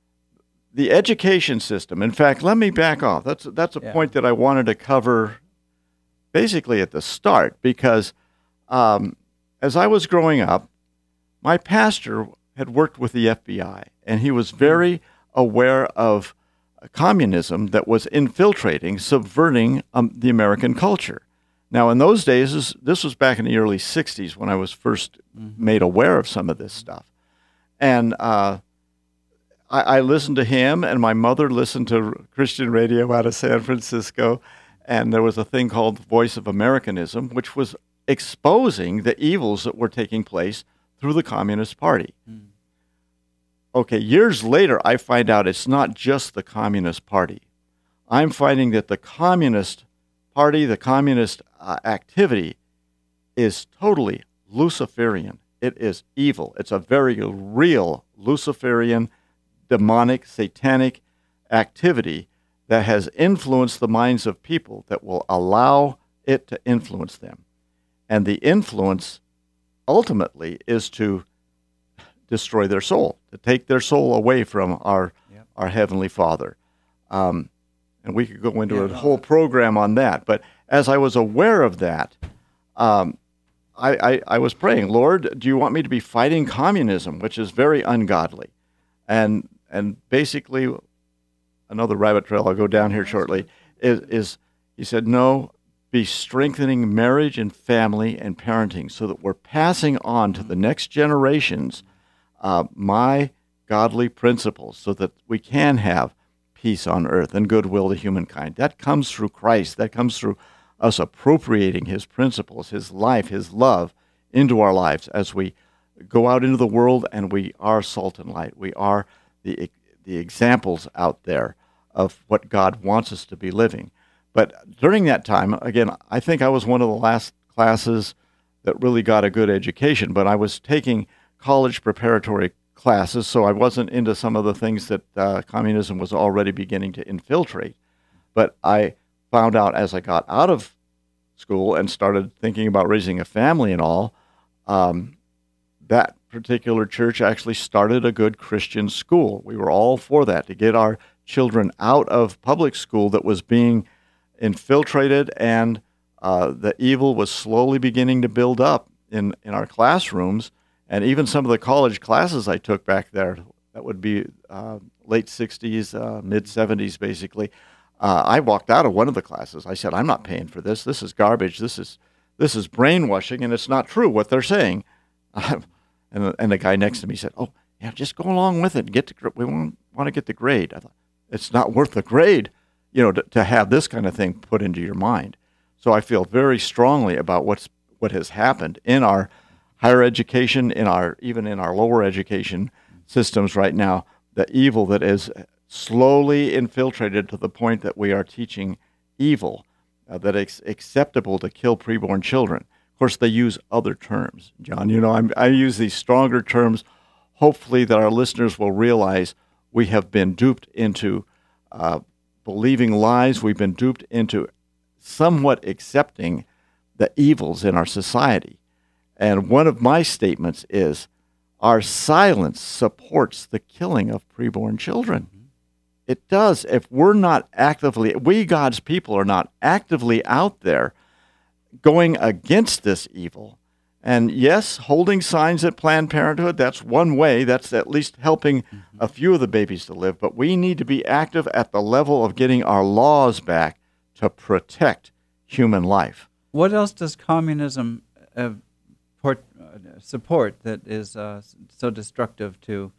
the education system. In fact, let me back off. That's that's a Yeah. point that I wanted to cover, basically at the start, because um, as I was growing up, my pastor had worked with the F B I, and he was very aware of communism that was infiltrating, subverting um, the American culture. Now, in those days, this, this was back in the early sixties when I was first made aware of some of this stuff. And uh, I, I listened to him, and my mother listened to Christian radio out of San Francisco, and there was a thing called Voice of Americanism, which was exposing the evils that were taking place through the Communist Party. Mm. Okay, years later, I find out it's not just the Communist Party. I'm finding that the Communist Party, the Communist uh, activity, is totally Luciferian. It is evil. It's a very real Luciferian, demonic, satanic activity that has influenced the minds of people that will allow it to influence them. And the influence ultimately is to destroy their soul, to take their soul away from our Yep. our Heavenly Father. Um, and we could go into Yeah, a no, whole program on that. But as I was aware of that, um, I, I, I was praying, Lord, do you want me to be fighting communism, which is very ungodly? And and basically, another rabbit trail I'll go down here shortly, is, is he said, no, be strengthening marriage and family and parenting so that we're passing on to the next generations uh, my godly principles so that we can have peace on earth and goodwill to humankind. That comes through Christ. That comes through us appropriating his principles, his life, his love into our lives as we go out into the world, and we are salt and light. We are the the examples out there of what God wants us to be living. But during that time, again, I think I was one of the last classes that really got a good education, but I was taking college preparatory classes, so I wasn't into some of the things that uh, communism was already beginning to infiltrate. But I found out as I got out of school and started thinking about raising a family and all, um, that particular church actually started a good Christian school. We were all for that, to get our children out of public school that was being infiltrated, and uh, the evil was slowly beginning to build up in, in our classrooms. And even some of the college classes I took back there, that would be uh, late sixties, uh, mid seventies, basically. Uh, I walked out of one of the classes. I said, I'm not paying for this. This is garbage. This is this is brainwashing, and it's not true what they're saying. and, the, and the guy next to me said, oh, yeah, just go along with it. And get the, we want, want to get the grade. I thought, it's not worth the grade, you know, to, to have this kind of thing put into your mind. So I feel very strongly about what's what has happened in our higher education, in our even in our lower education systems right now, the evil that is slowly infiltrated to the point that we are teaching evil, uh, that it's acceptable to kill preborn children. Of course, they use other terms, John. You know, I'm, I use these stronger terms, hopefully that our listeners will realize we have been duped into uh, believing lies. We've been duped into somewhat accepting the evils in our society. And one of my statements is, our silence supports the killing of preborn children. Mm-hmm. It does. If we're not actively, we God's people are not actively out there going against this evil. And yes, holding signs at Planned Parenthood, that's one way. That's at least helping mm-hmm. a few of the babies to live. But we need to be active at the level of getting our laws back to protect human life. What else does communism uh, port, uh, support that is uh, so destructive to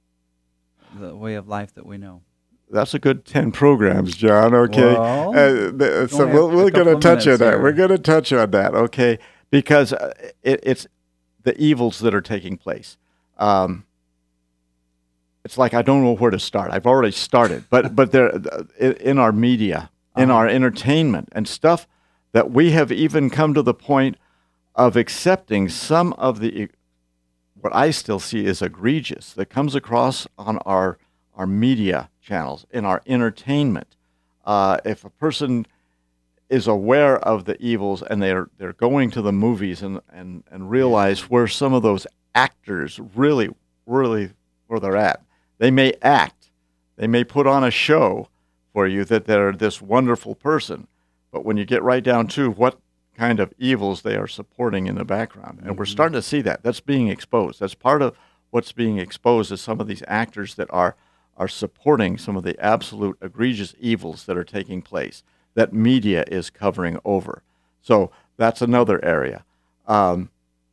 the way of life that we know? That's a good ten programs, John. Okay, well, uh, th- so we're, we're going to touch on that. Here. We're going to touch on that. Okay, because uh, it, it's the evils that are taking place. Um, it's like I don't know where to start. I've already started, but but there in our media, in Uh-huh. our entertainment and stuff, that we have even come to the point of accepting some of the what I still see is egregious that comes across on our our media channels, in our entertainment. Uh, if a person is aware of the evils and they're they're going to the movies and, and, and realize where some of those actors really, really where they're at. They may act, they may put on a show for you that they're this wonderful person, but when you get right down to what kind of evils they are supporting in the background, and we're starting to see that. That's being exposed. That's part of what's being exposed is some of these actors that are are supporting some of the absolute egregious evils that are taking place that media is covering over. So that's another area. Um,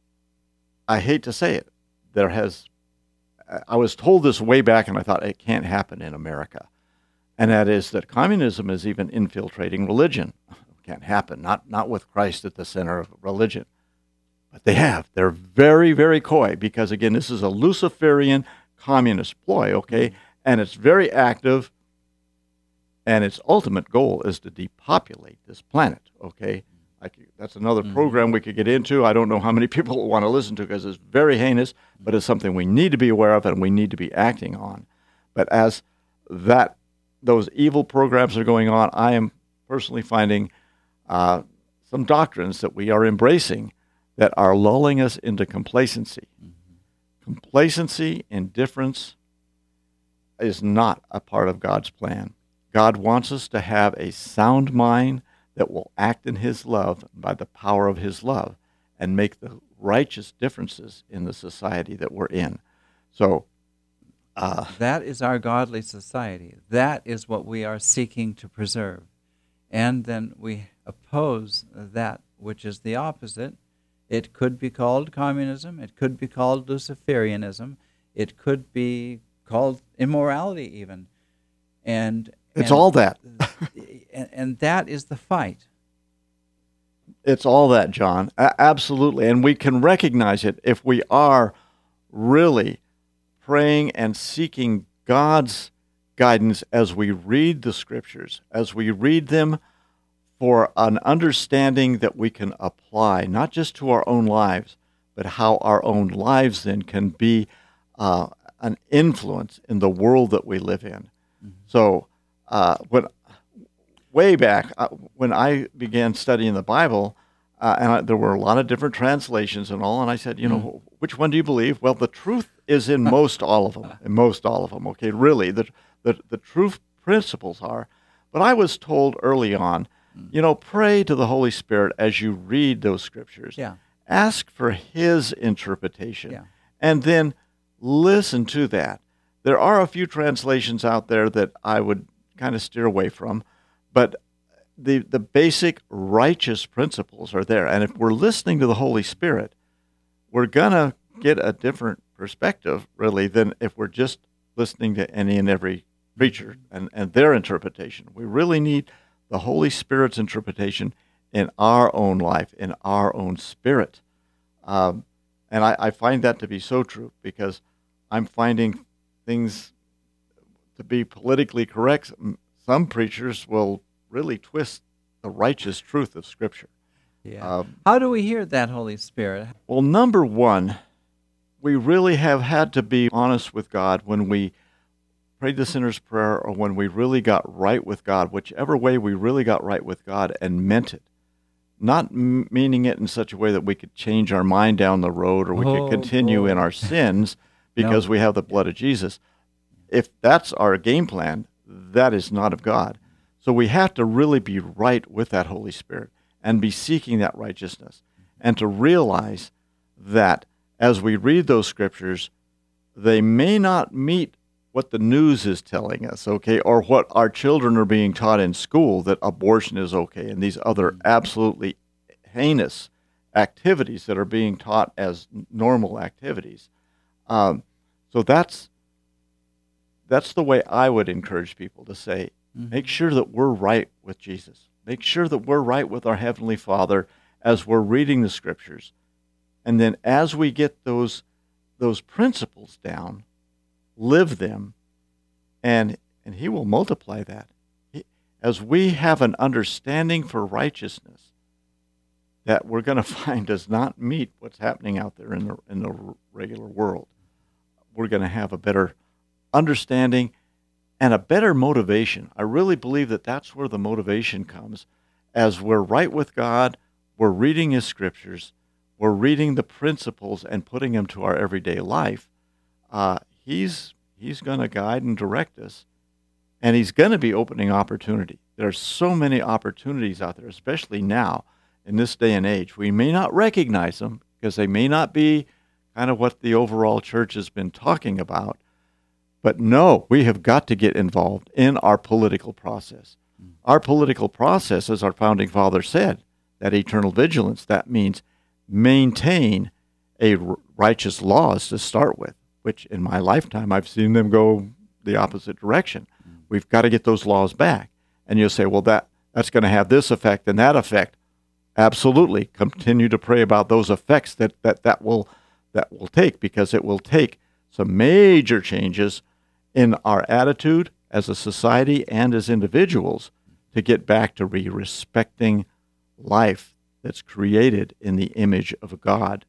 I hate to say it. There has, I was told this way back, and I thought it can't happen in America, and that is that communism is even infiltrating religion. It can't happen. Not not with Christ at the center of religion, but they have. They're very very coy because again, this is a Luciferian communist ploy. Okay. And it's very active, and its ultimate goal is to depopulate this planet, okay? I could, that's another mm-hmm. program we could get into. I don't know how many people will want to listen to because it's very heinous, but it's something we need to be aware of and we need to be acting on. But as that those evil programs are going on, I am personally finding uh, some doctrines that we are embracing that are lulling us into complacency. Mm-hmm. Complacency, indifference, is not a part of God's plan. God wants us to have a sound mind that will act in his love by the power of his love and make the righteous differences in the society that we're in. So uh, that is our godly society. That is what we are seeking to preserve. And then we oppose that which is the opposite. It could be called communism. It could be called Luciferianism. It could be called immorality even. And it's and, all that. and, and that is the fight. It's all that, John. A- absolutely. And we can recognize it if we are really praying and seeking God's guidance as we read the scriptures, as we read them for an understanding that we can apply, not just to our own lives, but how our own lives then can be uh, an influence in the world that we live in. Mm-hmm. So uh, when way back, uh, when I began studying the Bible, uh, and I, there were a lot of different translations and all, and I said, you mm-hmm. know, which one do you believe? Well, the truth is in most all of them, in most all of them, okay, really, the, the, the truth principles are. But I was told early on, mm-hmm. you know, pray to the Holy Spirit as you read those scriptures. Yeah. Ask for his interpretation, yeah. and then listen to that. There are a few translations out there that I would kind of steer away from, but the the basic righteous principles are there. And if we're listening to the Holy Spirit, we're going to get a different perspective, really, than if we're just listening to any and every preacher and, and their interpretation. We really need the Holy Spirit's interpretation in our own life, in our own spirit. Um, and I, I find that to be so true because I'm finding things to be politically correct. Some preachers will really twist the righteous truth of Scripture. Yeah. Um, How do we hear that Holy Spirit? Well, number one, we really have had to be honest with God when we prayed the sinner's prayer or when we really got right with God, whichever way we really got right with God and meant it. Not m- meaning it in such a way that we could change our mind down the road or we oh, could continue boy. in our sins because no. we have the blood of Jesus. If that's our game plan, that is not of God. So we have to really be right with that Holy Spirit and be seeking that righteousness and to realize that as we read those scriptures, they may not meet what the news is telling us, okay, or what our children are being taught in school, that abortion is okay, and these other absolutely heinous activities that are being taught as normal activities. Um, so that's that's the way I would encourage people to say, mm-hmm. make sure that we're right with Jesus. Make sure that we're right with our Heavenly Father as we're reading the Scriptures. And then as we get those those principles down, live them, and and he will multiply that. He, as we have an understanding for righteousness that we're going to find does not meet what's happening out there in the in the regular world, we're going to have a better understanding and a better motivation. I really believe that that's where the motivation comes. As we're right with God, we're reading his scriptures, we're reading the principles and putting them to our everyday life. Uh, he's he's going to guide and direct us, and he's going to be opening opportunity. There are so many opportunities out there, especially now in this day and age. We may not recognize them because they may not be kind of what the overall church has been talking about. But no, we have got to get involved in our political process. Mm. Our political process, as our founding father said, that eternal vigilance, that means maintain a r- righteous laws to start with, which in my lifetime I've seen them go the opposite direction. Mm. We've got to get those laws back. And you'll say, well, that that's going to have this effect and that effect. Absolutely. Continue to pray about those effects that, that, that will that will take, because it will take some major changes in our attitude as a society and as individuals to get back to re- respecting life that's created in the image of God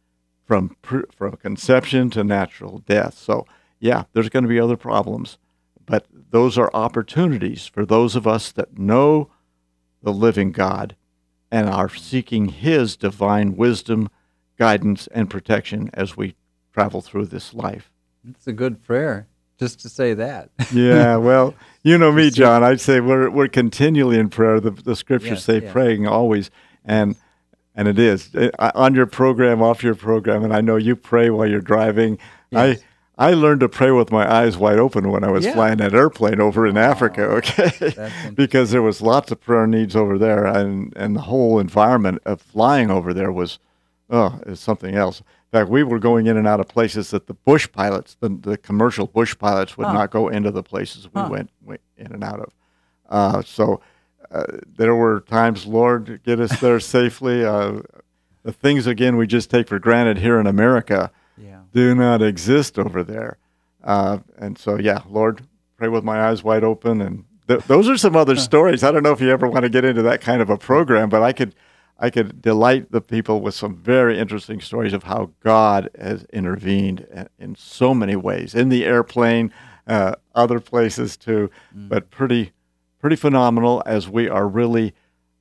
from pr- from conception to natural death. So, yeah, there's going to be other problems, but those are opportunities for those of us that know the living God and are seeking his divine wisdom, guidance, and protection as we travel through this life. It's a good prayer, just to say that. Yeah, well, you know me, John. I'd say we're we're continually in prayer. The, the scriptures Yes, say yeah. praying always, and and it is It- on your program, off your program, and I know you pray while you're driving. Yes. I I learned to pray with my eyes wide open when I was Yeah. flying that airplane over in Africa. Okay, interesting. because there was lots of prayer needs over there, and and the whole environment of flying over there was oh, is something else. In fact, we were going in and out of places that the bush pilots, the, the commercial bush pilots, would Huh. not go into the places we Huh. went, went in and out of. Uh, so uh, there were times, Lord, get us there safely. Uh, the things, again, we just take for granted here in America Yeah. do not exist over there. Uh, and so, yeah, Lord, pray with my eyes wide open. And th- those are some other stories. I don't know if you ever want to get into that kind of a program, but I could I could delight the people with some very interesting stories of how God has intervened in, in so many ways, in the airplane, uh, other places too, Mm. but pretty, pretty phenomenal as we are really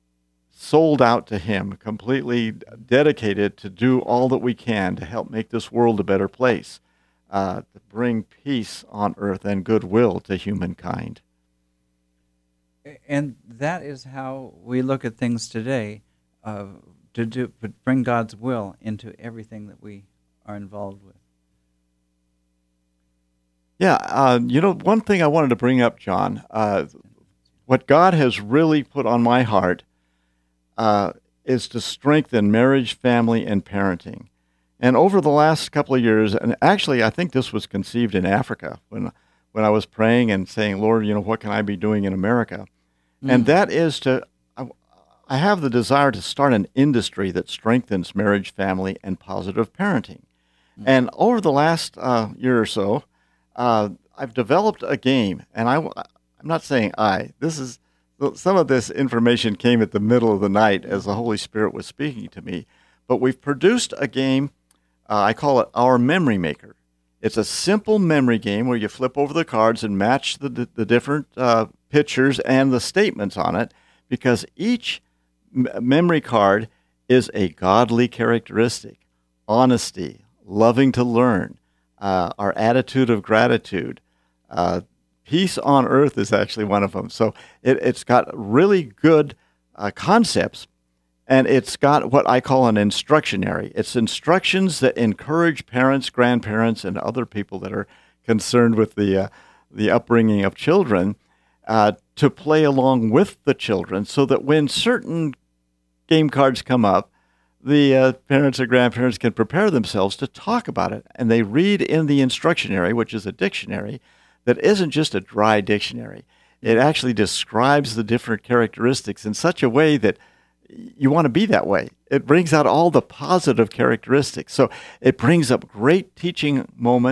sold out to him, completely dedicated to do all that we can to help make this world a better place, uh, to bring peace on earth and goodwill to humankind. And that is how we look at things today, uh, to do, but bring God's will into everything that we are involved with. Yeah, uh, you know, one thing I wanted to bring up, John, uh, what God has really put on my heart uh, is to strengthen marriage, family, and parenting. And over the last couple of years, and actually I think this was conceived in Africa when when I was praying and saying, Lord, you know, what can I be doing in America? Mm. And that is to, I, I have the desire to start an industry that strengthens marriage, family, and positive parenting. Mm. And over the last uh, year or so, uh, I've developed a game, and I, I'm not saying I, this is, some of this information came at the middle of the night as the Holy Spirit was speaking to me, but we've produced a game, uh, I call it Our Memory Maker. It's a simple memory game where you flip over the cards and match the the, the different uh, pictures and the statements on it, because each m- memory card is a godly characteristic: honesty, loving to learn, uh, our attitude of gratitude. Uh, peace on earth is actually one of them. So it, it's got really good uh, concepts. And it's got what I call an instructionary. It's instructions that encourage parents, grandparents, and other people that are concerned with the uh, the upbringing of children uh, to play along with the children, so that when certain game cards come up, the uh, parents or grandparents can prepare themselves to talk about it. And they read in the instructionary, which is a dictionary that isn't just a dry dictionary. It actually describes the different characteristics in such a way that you want to be that way. It brings out all the positive characteristics. So it brings up great teaching moments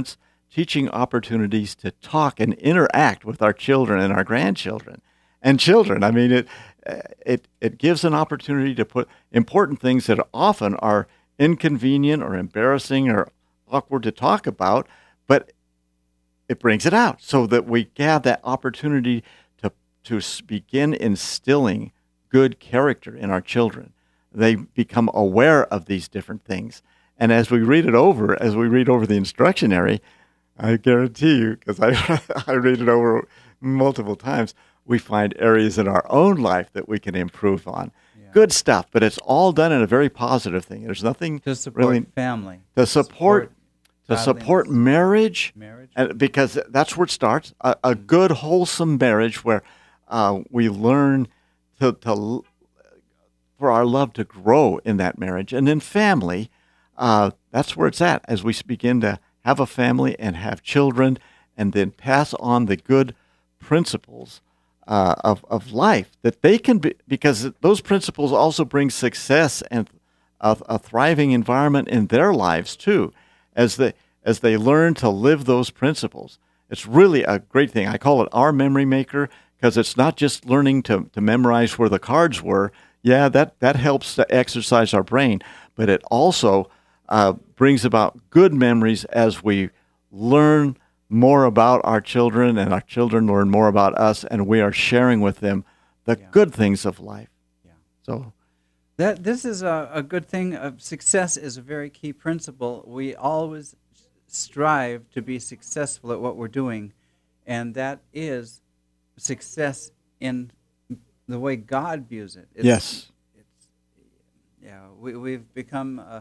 teaching opportunities to talk and interact with our children and our grandchildren and children. I mean, it it it gives an opportunity to put important things that often are inconvenient or embarrassing or awkward to talk about, but it brings it out so that we have that opportunity to to s- begin instilling good character in our children. They become aware of these different things. And as we read it over, as we read over the instructionary, I guarantee you, because I, I read it over multiple times, we find areas in our own life that we can improve on. Yeah. Good stuff, but it's all done in a very positive thing. There's nothing To support really family. to support to godliness, support marriage, marriage. and because that's where it starts. A, a good, wholesome marriage where uh, we learn to, to l- for our love to grow in that marriage, and then family. Uh, that's where it's at as we begin to have a family and have children, and then pass on the good principles uh, of of life that they can be, because those principles also bring success and a, a thriving environment in their lives too, as they as they learn to live those principles. It's really a great thing. I call it our memory maker because it's not just learning to, to memorize where the cards were. Yeah, that, that helps to exercise our brain, but it also uh, brings about good memories as we learn more about our children and our children learn more about us, and we are sharing with them the Yeah. good things of life. Yeah. So That this is a, a good thing. Uh, success is a very key principle. We always strive to be successful at what we're doing, and that is success in the way God views it. It's, yes, It's, yeah, we, we've become uh,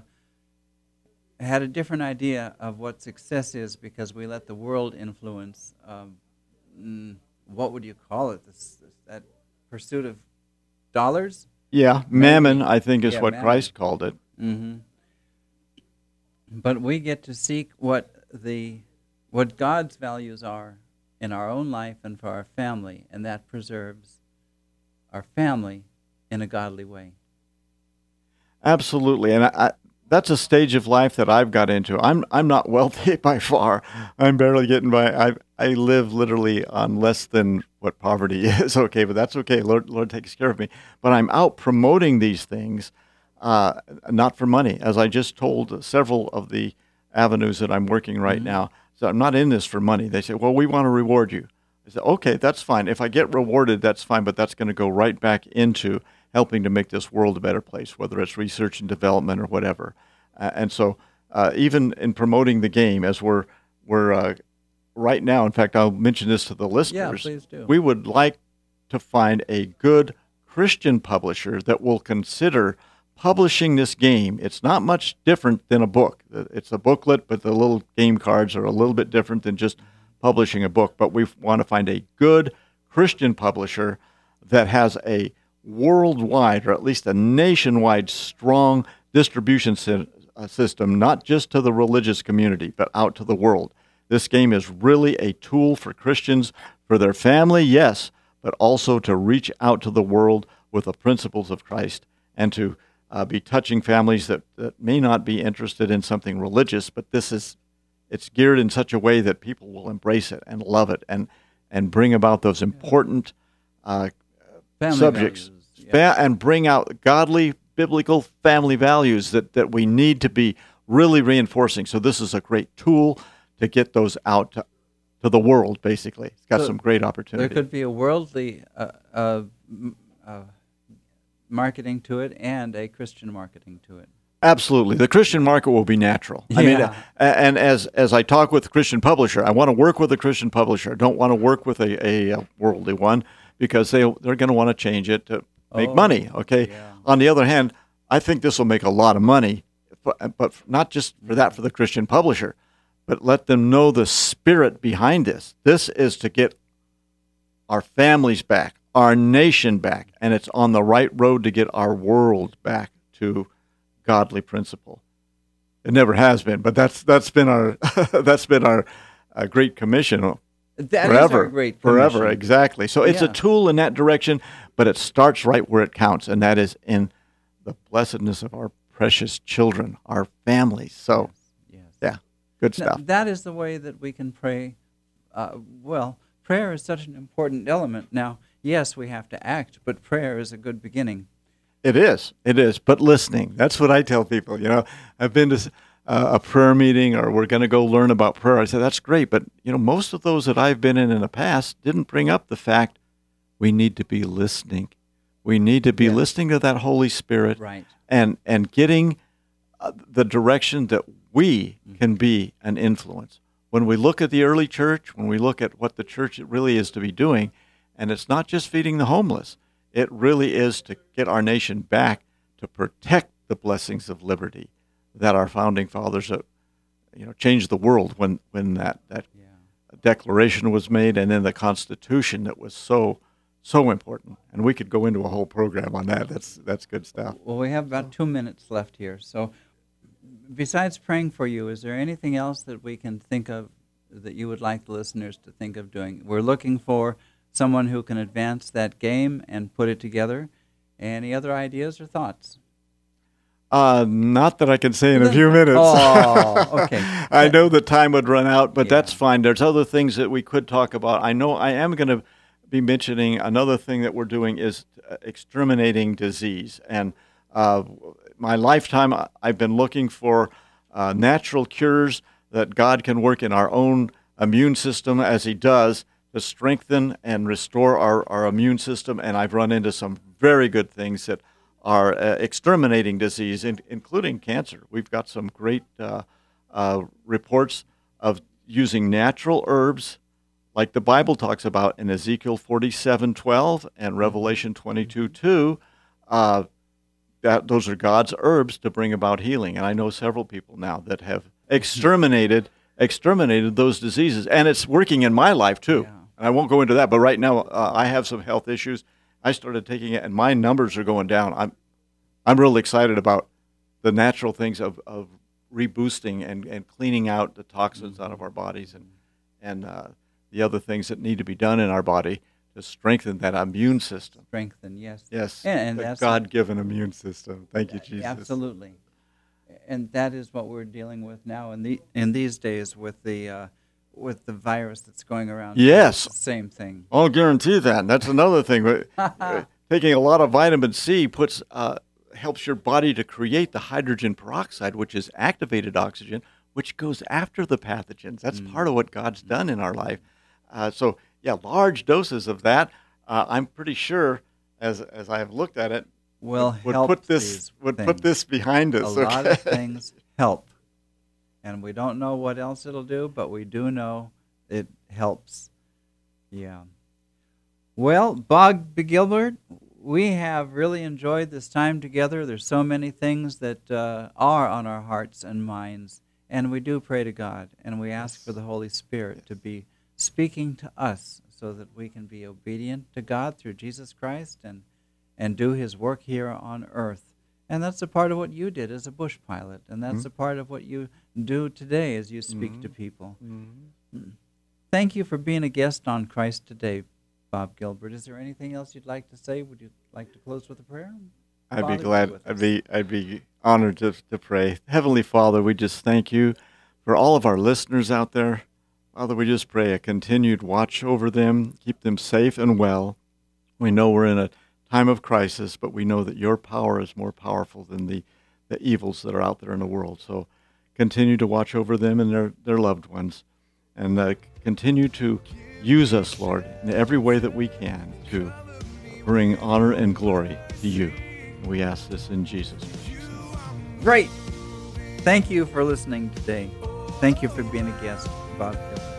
had a different idea of what success is because we let the world influence. Um, mm, what would you call it? This, this, that pursuit of dollars. yeah, mammon, I think, is Yeah, what mammon. Christ called it. Mm-hmm. But we get to seek what the what God's values are in our own life and for our family, and that preserves our family in a godly way. Absolutely, and I, I, that's a stage of life that I've got into. I'm I'm not wealthy by far. I'm barely getting by. I I live literally on less than what poverty is. Okay, but that's okay. Lord Lord takes care of me. But I'm out promoting these things, uh, not for money, as I just told several of the avenues that I'm working right Mhm. now. So I'm not in this for money. They say, well, we want to reward you. I said, okay, that's fine. If I get rewarded, that's fine, but that's going to go right back into helping to make this world a better place, whether it's research and development or whatever. Uh, and so uh, even in promoting the game, as we're, we're uh, right now, in fact, I'll mention this to the Yeah, listeners, please do. we would like to find a good Christian publisher that will consider publishing this game. It's not much different than a book. It's a booklet, but the little game cards are a little bit different than just publishing a book. But we want to find a good Christian publisher that has a worldwide, or at least a nationwide, strong distribution sy- uh, system, not just to the religious community, but out to the world. This game is really a tool for Christians, for their family, yes, but also to reach out to the world with the principles of Christ and to uh, be touching families that, that may not be interested in something religious, but this is, it's geared in such a way that people will embrace it and love it and, and bring about those important uh, Family subjects values, yeah. fa- and bring out godly, biblical family values that, that we need to be really reinforcing. So this is a great tool to get those out to, to the world, basically. It's got So some great There opportunity. could be a worldly uh, uh, m- uh, marketing to it and a Christian marketing to it. Absolutely. The Christian market will be natural. I mean, Yeah. a- and as as I talk with a Christian publisher, I want to work with a Christian publisher. I don't want to work with a, a, a worldly one because they, they're going to want to change it to make Oh, money, okay? yeah. On the other hand, I think this will make a lot of money, but, but not just for that for the Christian publisher, but let them know the spirit behind this. This is to get our families back, our nation back, and it's on the right road to get our world back to godly principle. It never has been, but that's that's been our that's been our uh, great commission That is forever, our great forever, commission. exactly. So it's a Yeah. tool in that direction, but it starts right where it counts, and that is in the blessedness of our precious children, our families. So Yes. yeah. Good Now, stuff. that is the way that we can pray. Uh, well, prayer is such an important element. Now, yes, we have to act, but prayer is a good beginning. It is. It is. But listening, that's what I tell people. You know, I've been to uh, a prayer meeting, or we're going to go learn about prayer. I said, that's great. But, you know, most of those that I've been in in the past didn't bring up the fact we need to be listening. We need to be Yes. listening to that Holy Spirit Right. and, and getting uh, the direction that we Mm-hmm. can be an influence. When we look at the early church, when we look at what the church really is to be doing, and it's not just feeding the homeless, it really is to get our nation back to protect the blessings of liberty that our founding fathers, uh, you know, changed the world when, when that, that Yeah. declaration was made, and then the Constitution that was so, so important. And we could go into a whole program on that. That's, that's good stuff. Well, we have about two minutes left here. So, besides praying for you, is there anything else that we can think of that you would like the listeners to think of doing? We're looking for someone who can advance that game and put it together. Any other ideas or thoughts? Uh, not that I can say in a few minutes. Oh, okay. I know the time would run out, but Yeah. that's fine. There's other things that we could talk about. I know I am going to be mentioning another thing that we're doing is uh, exterminating disease. And uh, my lifetime, I- I've been looking for uh, natural cures that God can work in our own immune system as He does to strengthen and restore our, our immune system. And I've run into some very good things that are uh, exterminating disease, in, including cancer. We've got some great uh, uh, reports of using natural herbs, like the Bible talks about in Ezekiel forty-seven twelve and Revelation twenty-two two. Uh, that those are God's herbs to bring about healing. And I know several people now that have exterminated exterminated those diseases, and it's working in my life too. Yeah. And I won't go into that, but right now uh, I have some health issues. I started taking it, and my numbers are going down. I'm, I'm really excited about the natural things of, of reboosting and, and cleaning out the toxins out of our bodies, and and uh, the other things that need to be done in our body to strengthen that immune system. Strengthen, yes. Yes, And, and the that's God-given immune system. Thank you, Jesus. Absolutely. And that is what we're dealing with now in the in these days with the uh, with the virus that's going around. Yes. It's the same thing. I'll guarantee that. That's another thing. Uh, Taking a lot of vitamin C puts uh, helps your body to create the hydrogen peroxide, which is activated oxygen, which goes after the pathogens. That's Mm. part of what God's done in our life. Uh, so, yeah, large doses of that. Uh, I'm pretty sure, as as I have looked at it, Will would help put this these would things. put this behind A us. lot okay? of things help, and we don't know what else it'll do, but we do know it helps. Yeah. Well, Bob Gilbert, we have really enjoyed this time together. There's so many things that uh, are on our hearts and minds, and we do pray to God, and we ask for the Holy Spirit to be speaking to us so that we can be obedient to God through Jesus Christ and, and do His work here on earth. And that's a part of what you did as a bush pilot, and that's Mhm. a part of what you do today as you speak Mhm. to people. Mhm. Thank you for being a guest on Christ Today, Bob Gilbert. Is there anything else you'd like to say? Would you like to close with a prayer? I'd Father, be be glad. with I'd us. be I'd be honored to to pray. Heavenly Father, we just thank you for all of our listeners out there. Father, we just pray a continued watch over them, keep them safe and well. We know we're in a time of crisis, but we know that your power is more powerful than the, the evils that are out there in the world. So continue to watch over them and their, their loved ones, and uh, continue to use us, Lord, in every way that we can to bring honor and glory to you. We ask this in Jesus' name. Great. Thank you for listening today. Thank you for being a guest, Bob Gilbert.